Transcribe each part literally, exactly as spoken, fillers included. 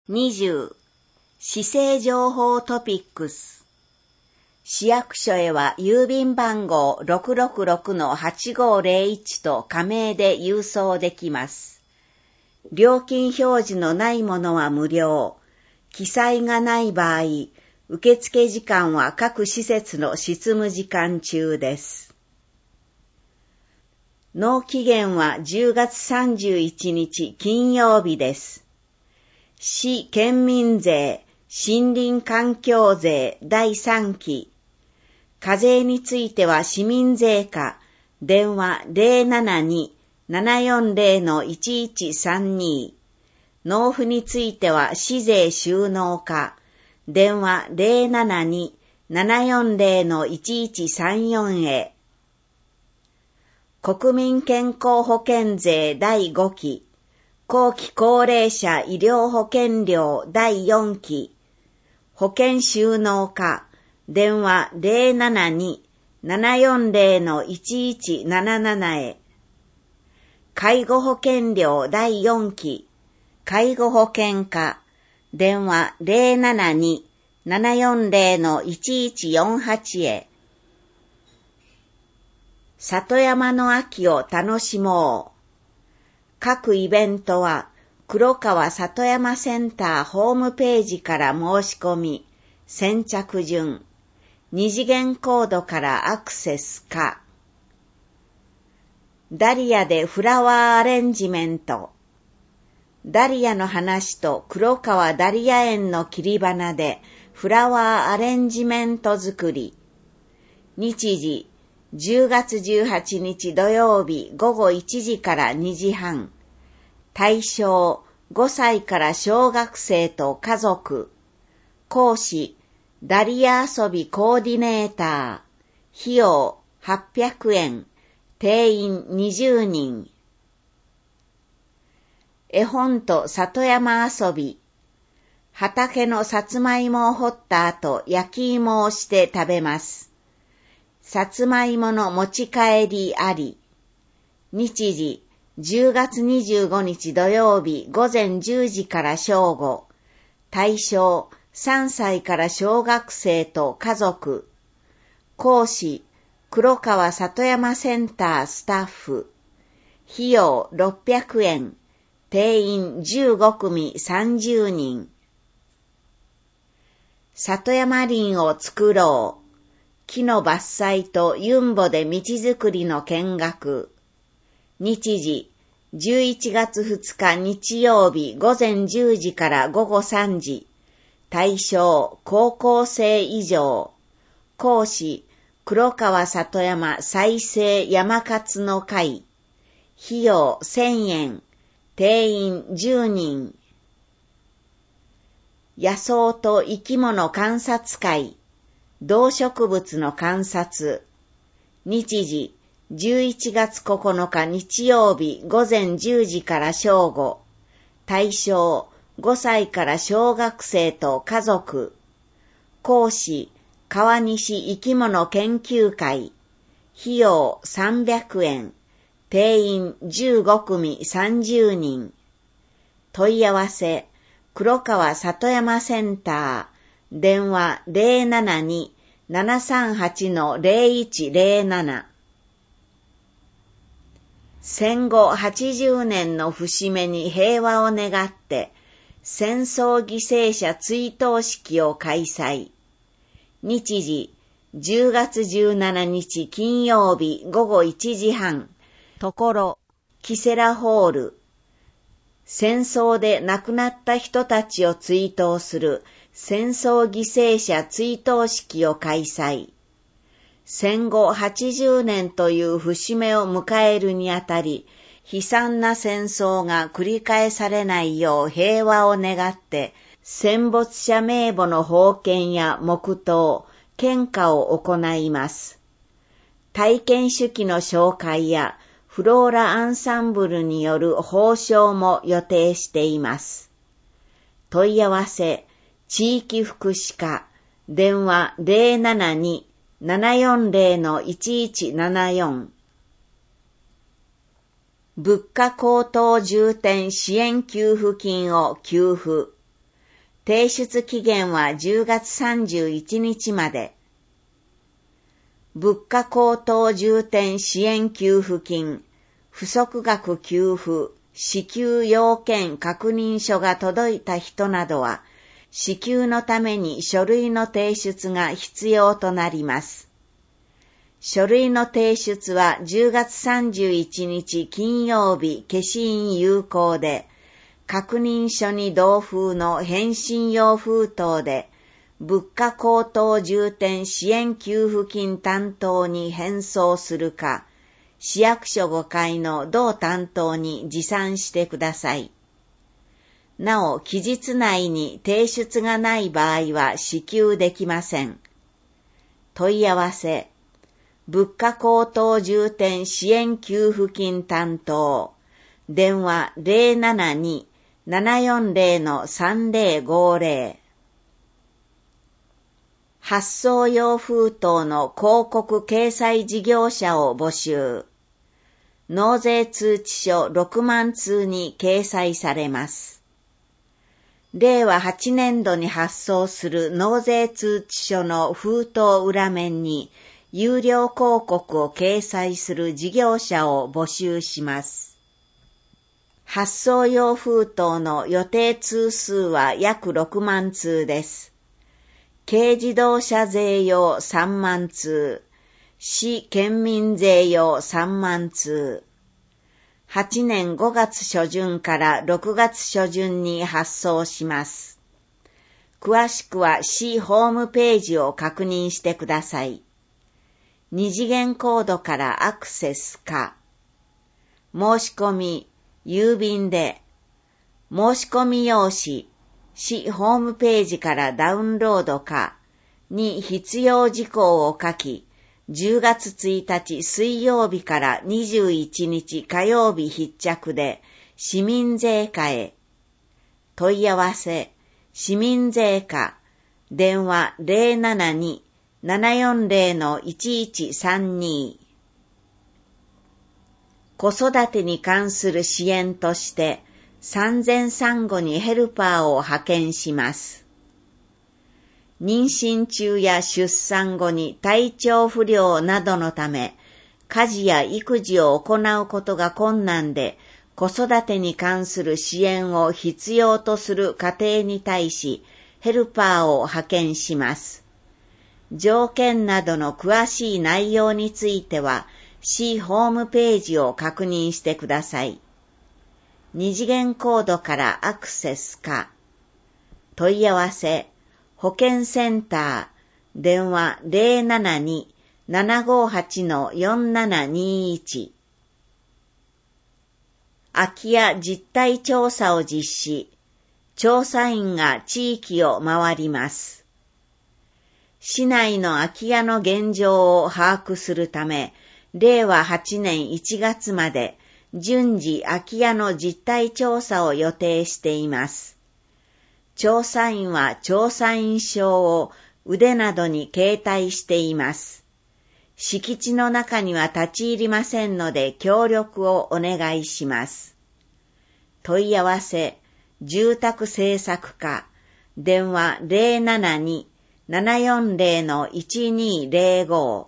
にじゅう、市政情報トピックス。市役所へは郵便番号 ろくろくろくのはちごーぜろいち と加盟で郵送できます。料金表示のないものは無料。記載がない場合、受付時間は各施設の執務時間中です。納期限はじゅうがつさんじゅういちにち金曜日です。市県民税、森林環境税だいさんき。課税については市民税課、電話 ゼロななに ななよんゼロ のいちいちさんに。納付については市税収納課、電話 ゼロななに ななよんゼロ のいちいちさんよん へ。国民健康保険税だいごき。後期高齢者医療保険料だいよんき。保険収納課、電話 ゼロななに ななよんゼロ のいちいちなななな へ。介護保険料だいよんき。介護保険課、電話 ゼロななに ななよんゼロ のいちいちよんはち へ。里山の秋を楽しもう。各イベントは黒川里山センターホームページから申し込み、先着順、二次元コードからアクセスか。ダリアでフラワーアレンジメント。ダリアの話と黒川ダリア園の切り花でフラワーアレンジメント作り。日時、じゅうがつじゅうはちにち土曜日ごごいちじからにじはん。対象ごさいから小学生と家族。講師ダリア遊びコーディネーター。費用はっぴゃくえん。定員にじゅうにん。絵本と里山遊び。畑のさつまいもを掘った後焼き芋をして食べます。さつまいもの持ち帰りあり。日時、じゅうがつにじゅうごにち土曜日ごぜんじゅうじから正午。対象さんさいから小学生と家族。講師、黒川里山センタースタッフ。費用ろっぴゃくえん。定員じゅうごくみさんじゅうにん。里山林を作ろう。木の伐採とユンボで道づくりの見学。日時、じゅういちがつふつか日曜日ごぜんじゅうじからごごさんじ。対象、高校生以上。講師、黒川里山再生山活の会。費用せんえん。定員じゅうにん。野草と生き物観察会。動植物の観察。日時、じゅういちがつここのか日曜日ごぜんじゅうじから正午。対象、ごさいから小学生と家族。講師、川西生き物研究会。費用さんびゃくえん。定員じゅうごくみさんじゅうにん。問い合わせ、黒川里山センター。電話 ゼロななに ななさんはち のゼロいちゼロなな。戦後はちじゅうねんの節目に平和を願って、戦争犠牲者追悼式を開催。日時、じゅうがつじゅうしちにち金曜日ごごいちじはん。ところ、キセラホール。戦争で亡くなった人たちを追悼する戦争犠牲者追悼式を開催。戦後はちじゅうねんという節目を迎えるにあたり、悲惨な戦争が繰り返されないよう平和を願って、戦没者名簿の奉献や黙祷、献花を行います。体験手記の紹介やフローラアンサンブルによる報奨も予定しています。問い合わせ、地域福祉課、電話 ゼロななに ななよんゼロ のいちいちななよん。物価高騰重点支援給付金を給付。 提出期限はじゅうがつさんじゅういちにちまで。物価高騰重点支援給付金、不足額給付、支給要件確認書が届いた人などは、支給のために書類の提出が必要となります。書類の提出はじゅうがつさんじゅういちにち金曜日消印有効で、確認書に同封の返信用封筒で、物価高騰重点支援給付金担当に返送するか、市役所ごかいの同担当に持参してください。なお、期日内に提出がない場合は支給できません。問い合わせ、物価高騰重点支援給付金担当、電話 ゼロななに ななよんゼロ さんゼロごゼロ。発送用封筒の広告掲載事業者を募集。納税通知書ろくまんつうに掲載されます。れいわはちねんどに発送する納税通知書の封筒裏面に有料広告を掲載する事業者を募集します。発送用封筒の予定通数は約ろくまんつうです。軽自動車税用さんまんつう、市県民税用さんまんつう。はちねんごがつしょじゅんからろくがつしょじゅんに発送します。詳しくは市ホームページを確認してください。二次元コードからアクセスか。申し込み、郵便で。申し込み用紙、市ホームページからダウンロードか。に必要事項を書き、じゅうがつついたち水曜日からにじゅういちにち火曜日必着で市民税課へ。問い合わせ、市民税課、電話 ゼロななに ななよんゼロ いちいちさんに。子育てに関する支援として産前産後にヘルパーを派遣します。妊娠中や出産後に体調不良などのため、家事や育児を行うことが困難で、子育てに関する支援を必要とする家庭に対し、ヘルパーを派遣します。条件などの詳しい内容については、市ホームページを確認してください。二次元コードからアクセスか。問い合わせ、保健センター、電話 ゼロななに ななごはち よんななにいち。空き家実態調査を実施。調査員が地域を回ります。市内の空き家の現状を把握するため、れいわはちねんいちがつまで順次空き家の実態調査を予定しています。調査員は調査員証を腕などに携帯しています。敷地の中には立ち入りませんので協力をお願いします。問い合わせ、住宅政策課、電話 ゼロななに ななよんゼロ いちにゼロご。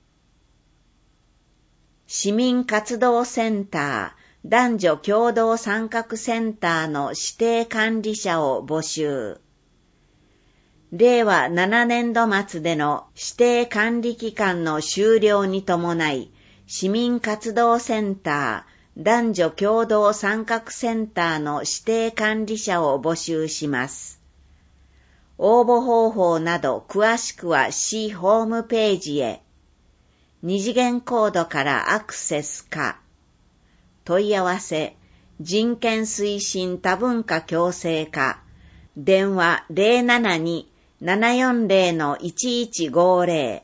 市民活動センター、男女共同参画センターの指定管理者を募集。れいわななねんど末での指定管理期間の終了に伴い、市民活動センター、男女共同参画センターの指定管理者を募集します。応募方法など詳しくは市ホームページへ。二次元コードからアクセスか。問い合わせ、人権推進多文化共生課、電話 ゼロななに ななよんゼロ いちいちごゼ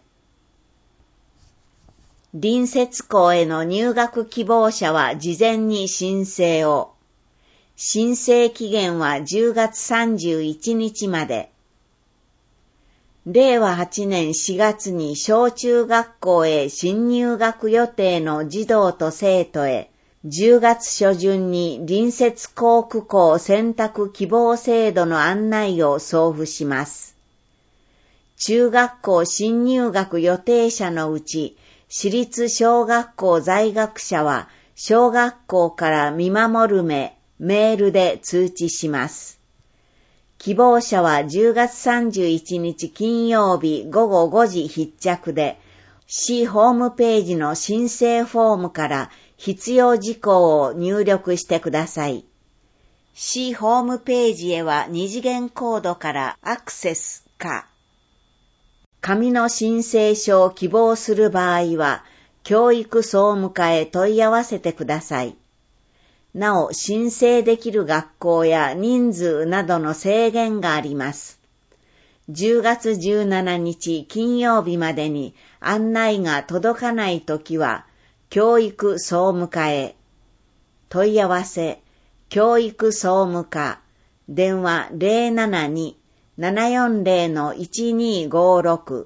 ロ。隣接校への入学希望者は事前に申請を。申請期限はじゅうがつさんじゅういちにちまで。れいわはちねんしがつに小中学校へ新入学予定の児童と生徒へじゅうがつ初旬に隣接校区校選択希望制度の案内を送付します。中学校新入学予定者のうち、私立小学校在学者は、小学校から見守る目、メールで通知します。希望者はじゅうがつさんじゅういちにち金曜日ごごごじ必着で、市ホームページの申請フォームから必要事項を入力してください。市ホームページへは二次元コードからアクセスか、紙の申請書を希望する場合は、教育総務課へ問い合わせてください。なお、申請できる学校や人数などの制限があります。じゅうがつじゅうしちにち金曜日までに案内が届かないときは、教育総務課へ。問い合わせ、教育総務課、電話 ゼロななに ななよんゼロ のいちにごろく。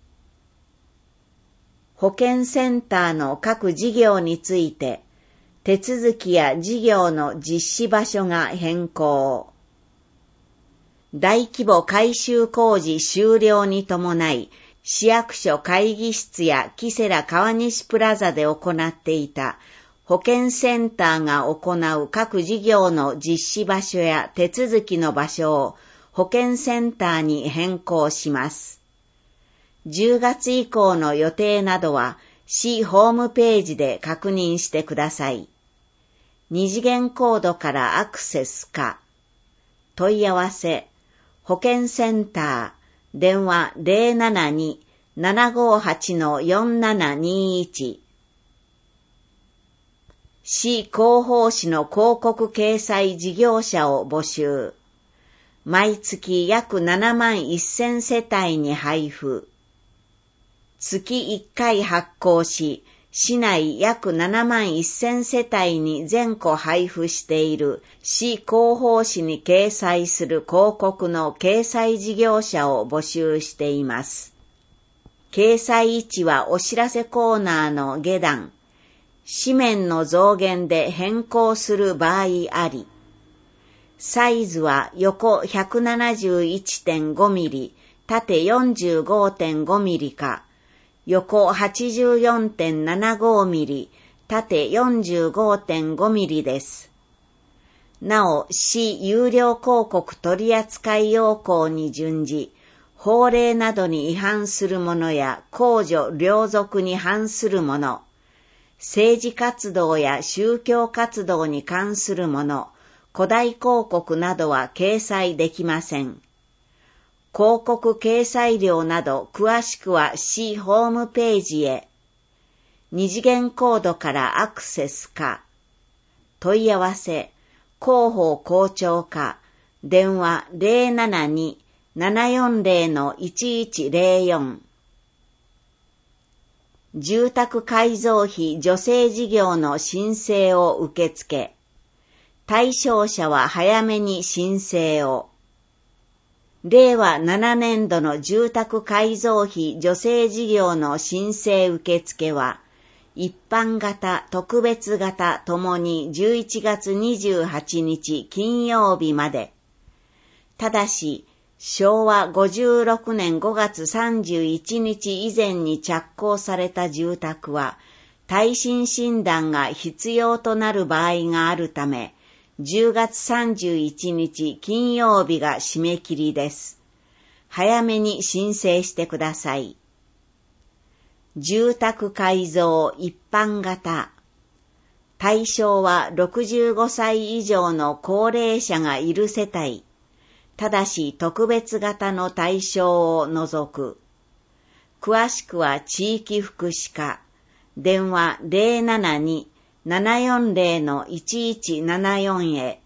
保健センターの各事業について、手続きや事業の実施場所が変更。大規模改修工事終了に伴い、市役所会議室やキセラ川西プラザで行っていた保健センターが行う各事業の実施場所や手続きの場所を保健センターに変更します。じゅうがつ以降の予定などは市ホームページで確認してください。二次元コードからアクセスか、問い合わせ、保健センター、電話 ゼロななに ななごはち よんななにいち。市広報誌の広告掲載事業者を募集。毎月約ななまんせんせたいに配布。月いっかい発行し、市内約ななまんせんせたいに全個配布している市広報誌に掲載する広告の掲載事業者を募集しています。掲載位置はお知らせコーナーの下段、紙面の増減で変更する場合あり、サイズは横 ひゃくななじゅういってんごミリ、縦 よんじゅうごてんごミリか、横 はちじゅうよんてんななごミリ、縦 よんじゅうごてんごミリです。なお、市有料広告取扱要項に準じ、法令などに違反するものや公序良俗に反するもの、政治活動や宗教活動に関するもの、古代広告などは掲載できません。広告掲載料など詳しくは市ホームページへ。二次元コードからアクセスか。問い合わせ、広報校長課、電話 ゼロななに ななよんゼロ のいちいちゼロよん。住宅改造費助成事業の申請を受付。対象者は早めに申請を。れいわななねんどの住宅改造費助成事業の申請受付は、一般型、特別型ともにじゅういちがつにじゅうはちにち金曜日まで。ただし、しょうわごじゅうろくねんごがつさんじゅういちにち以前に着工された住宅は、耐震診断が必要となる場合があるため、じゅうがつさんじゅういちにち金曜日が締め切りです。早めに申請してください。住宅改造一般型。対象はろくじゅうごさい以上の高齢者がいる世帯。ただし特別型の対象を除く。詳しくは地域福祉課。電話 ゼロななに ななよんゼロ のいちいちななよん へ。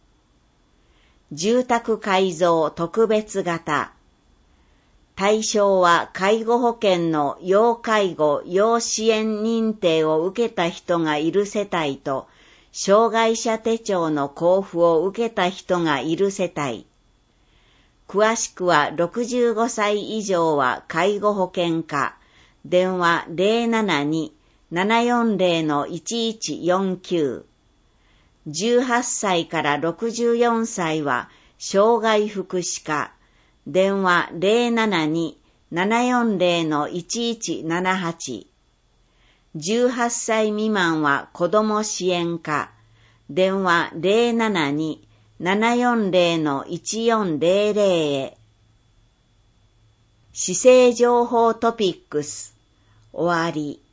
住宅改造特別型。対象は介護保険の要介護・要支援認定を受けた人がいる世帯と、障害者手帳の交付を受けた人がいる世帯。詳しくはろくじゅうごさい以上は介護保険課。電話 ゼロななにななよんゼロのいちいちよんきゅう。じゅうはっさいからろくじゅうよんさいは障害福祉課、電話 ゼロななに ななよんゼロのいちいちななはち。じゅうはっさい未満は子ども支援課、電話 ゼロななに ななよんゼロのいちよんゼロゼロ へ。市政情報トピックス、終わり。